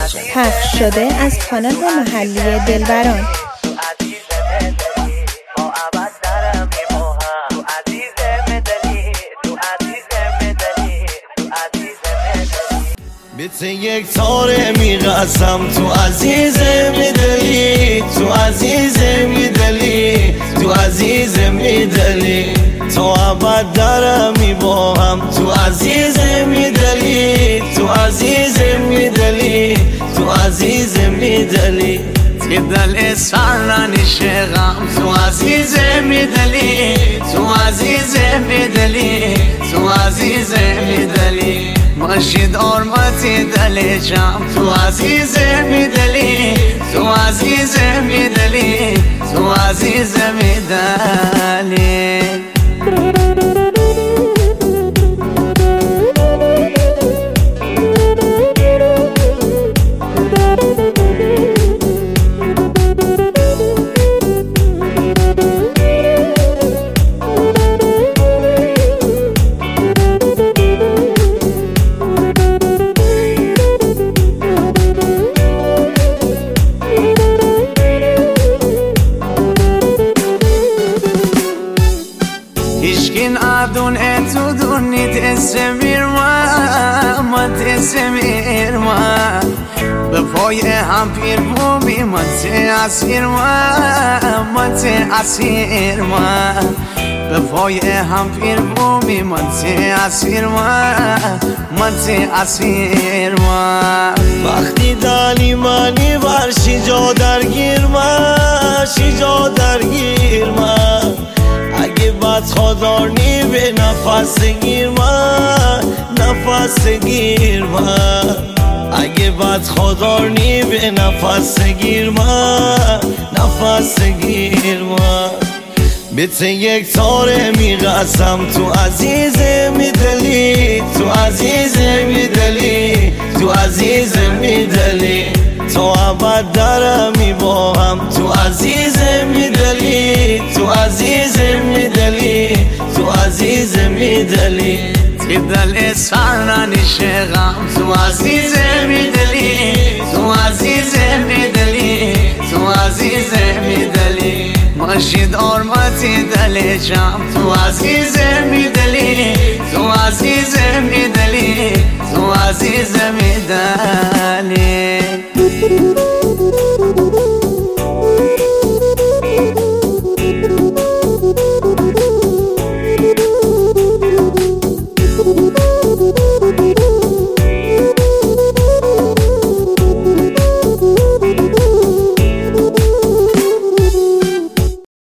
پخش شده از کانال محلی دلبران. بیت یک تاره میقسم تو عزیز میدلی، تو عزیز میدلی، تو عزیز میدلی، تو ابد درم میباهم تو عزیز میدلی، تو عزیز میدلی، تو عزیز میدلی، دل سرنش غم تو عزیز میدلی، تو عزیز میدلی، تو عزیز میدلی، ماشید آرماتی دل جام تو عزیز میدلی، تو عزیز میدلی، تو عزیز میدلی. هیچکین آدون اتو دونیت اسمیر ما تسمیر ما به پای هم پیر بومی ما تأثیر ما تأثیر ما به پای هم پیر بومی ما تأثیر ما تأثیر ما وقتی دانی منی بر شجا درگیر ما شجا درگیر ما اگه بد خودارنی به نفس گیر من نفس گیر من اگه بد خودارنی به نفس گیر من نفس گیر من بیت یک تاره میقسم تو عزیز میدلی، تو عزیز میدلی، تو عزیز میدلی، تو ابد درم میباهم تو عزیز میدلی، تو عزیز میدلی، تو عزیز میدلی، دل سرنش غم تو عزیز میدلی، تو عزیز میدلی، تو عزیز میدلی، ماشید آرماتی دل جام تو عزیز میدلی، تو عزیز میدلی، تو عزیز